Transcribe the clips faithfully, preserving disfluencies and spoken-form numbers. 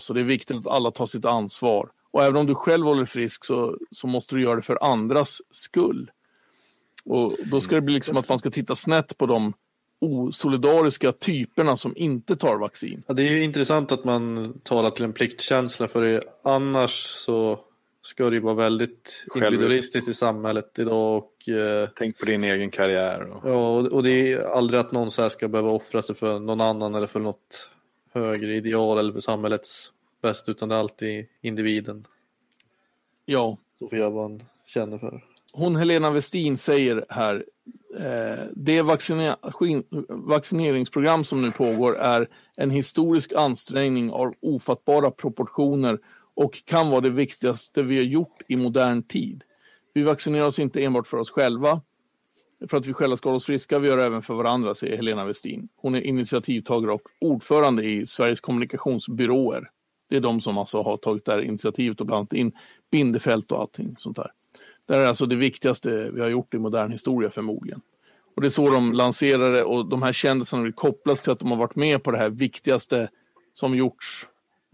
Så det är viktigt att alla tar sitt ansvar. Och även om du själv håller frisk så, så måste du göra det för andras skull. Och då ska det bli liksom att man ska titta snett på de osolidariska typerna som inte tar vaccin. Ja, det är ju intressant att man talar till en pliktkänsla, för det, annars så ska det ju vara väldigt individualistiskt i samhället idag. Och, eh, tänk på din egen karriär. Och... Ja, och, och det är aldrig att någon så här ska behöva offra sig för någon annan eller för något högre ideal eller för samhällets bästa, utan det är alltid individen. Ja. Så får jag vad man känner för. Hon Helena Westin säger här, eh, det vaccine- vaccineringsprogram som nu pågår är en historisk ansträngning av ofattbara proportioner och kan vara det viktigaste vi har gjort i modern tid. Vi vaccinerar oss inte enbart för oss själva, för att vi själva ska hålla oss friska, vi gör det även för varandra, säger Helena Westin. Hon är initiativtagare och ordförande i Sveriges kommunikationsbyråer. Det är de som alltså har tagit det här initiativet och bland annat in bindefält och allting sånt där. Det är alltså det viktigaste vi har gjort i modern historia förmodligen. Och det är så de lanserar det, och de här kändisarna vill kopplas till att de har varit med på det här viktigaste som gjorts.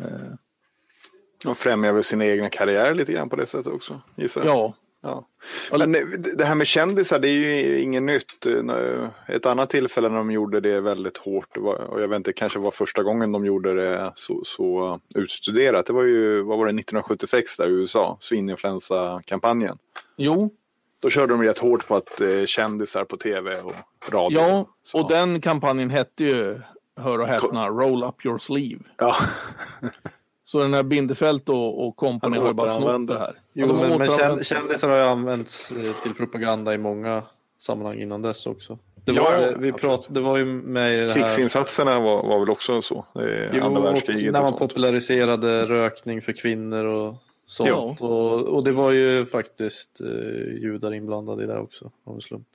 Och främjar väl sin egna karriär lite grann på det sättet också, gissar jag. Ja. Ja. Men det här med kändisar, det är ju inget nytt. Ett annat tillfälle när de gjorde det väldigt hårt, och jag vet inte, kanske var första gången de gjorde det så, så utstuderat. Det var ju, vad var det, nittonhundrasjuttiosex där i U S A, svininfluensa-kampanjen. Jo. Då körde de rätt hårt på att eh, kändisar på tv och radio. Ja, så. Och den kampanjen hette ju, hör och häpna, Roll Up Your Sleeve. Ja. Så den här Bindefält och, och kompani har bara snott det här. Jo, de men, men kändisar har ju använts till propaganda i många sammanhang innan dess också. Det var, ja, vi prat, det var ju med i det här... Krigsinsatserna var, var väl också så. Jo, andra världskriget när man och populariserade rökning för kvinnor och sånt. Ja. Och, och det var ju faktiskt eh, judar inblandade i det också, av en slump.